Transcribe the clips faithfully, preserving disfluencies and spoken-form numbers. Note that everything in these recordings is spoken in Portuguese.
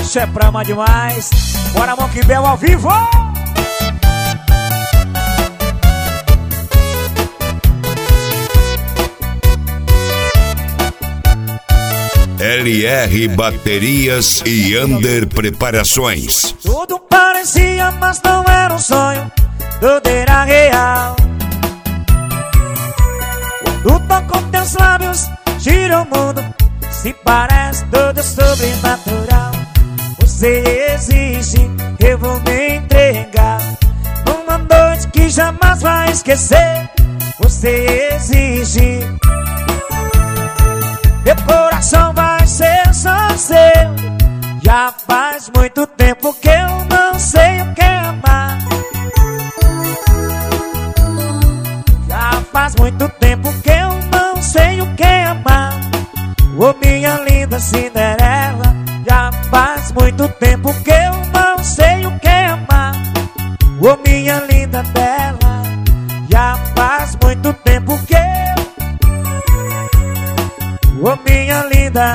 Isso é prama demais. Bora, Monkey Bell ao vivo. L R Baterias e Under Preparações. Tudo parecia, mas não era um sonho, tudo era real. Quando tocam teus lábios, gira o mundo, se parece tudo sobrenatural. Você existe, eu vou me entregar numa noite que jamais vai esquecer. Você existe, meu coração vai ser só seu. Já faz muito tempo que eu não sei o que é amar. Já faz muito tempo que eu não sei o que é amar. Ô minha linda Cinderela, já faz muito tempo que eu não sei o que é amar. Ô minha linda Bela, já faz muito tempo que eu... Ô minha linda.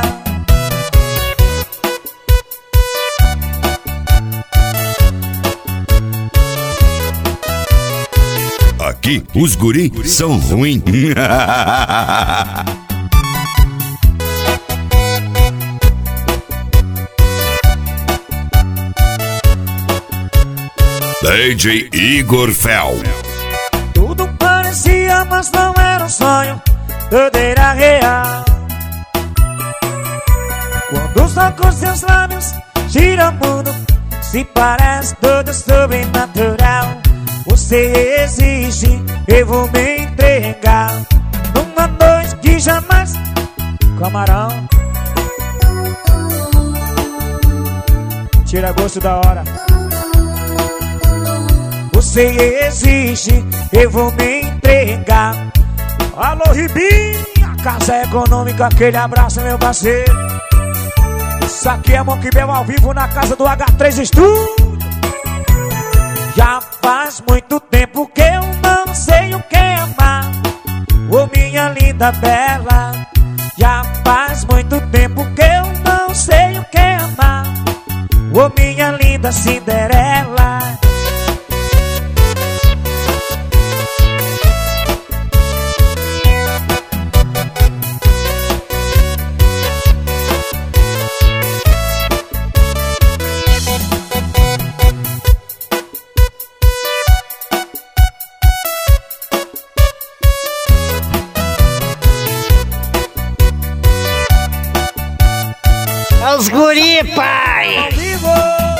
Aqui os guri são ruins. D J Igor Fel. Tudo parecia, mas não era um sonho, tudo era real. Quando os tocos seus lábios, gira o mundo, se parece tudo sobrenatural. Você existe, eu vou me entregar numa noite que jamais... Camarão, tira gosto da hora. Você existe, eu vou me entregar. Alô, Ribinha, Casa Econômica, aquele abraço, meu parceiro. Isso aqui é Monkey Bell ao vivo na casa do H três Studio. Já faz muito tempo que eu não sei o que é amar. Ô minha linda Bela, já faz muito tempo que eu não sei o que é amar. Ô minha linda Cinderela. Os guri, pai! Ao vivo!